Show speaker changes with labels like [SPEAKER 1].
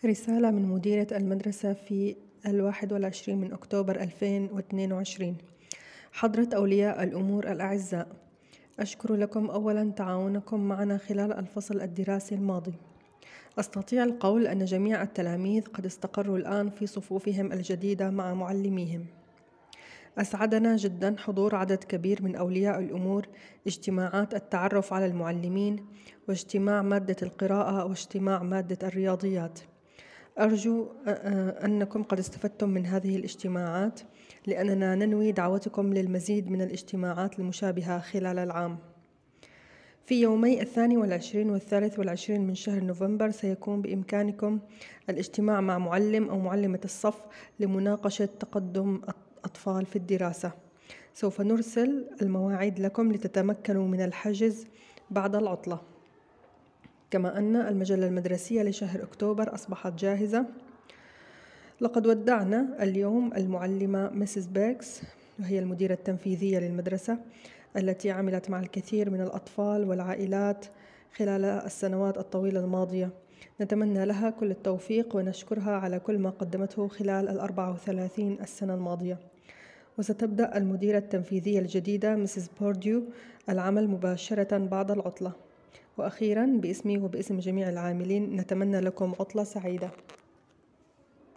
[SPEAKER 1] رسالة من مديرة المدرسة في 21 من أكتوبر 2022. حضرة أولياء الأمور الأعزاء، أشكر لكم أولاً تعاونكم معنا خلال الفصل الدراسي الماضي. أستطيع القول أن جميع التلاميذ قد استقروا الآن في صفوفهم الجديدة مع معلميهم. أسعدنا جداً حضور عدد كبير من أولياء الأمور اجتماعات التعرف على المعلمين، واجتماع مادة القراءة، واجتماع مادة الرياضيات. أرجو أنكم قد استفدتم من هذه الاجتماعات، لأننا ننوي دعوتكم للمزيد من الاجتماعات المشابهة خلال العام. في يومي 22 و23 من شهر نوفمبر سيكون بإمكانكم الاجتماع مع معلم أو معلمة الصف لمناقشة تقدم الأطفال في الدراسة. سوف نرسل المواعيد لكم لتتمكنوا من الحجز بعد العطلة. كما أن المجلة المدرسية لشهر أكتوبر أصبحت جاهزة. لقد ودعنا اليوم المعلمة ميسيس بيكس، وهي المديرة التنفيذية للمدرسة التي عملت مع الكثير من الأطفال والعائلات خلال السنوات الطويلة الماضية. نتمنى لها كل التوفيق ونشكرها على كل ما قدمته خلال 34 السنة الماضية. وستبدأ المديرة التنفيذية الجديدة ميسيس بورديو العمل مباشرة بعد العطلة. وأخيراً باسمي وباسم جميع العاملين نتمنى لكم عطلة سعيدة.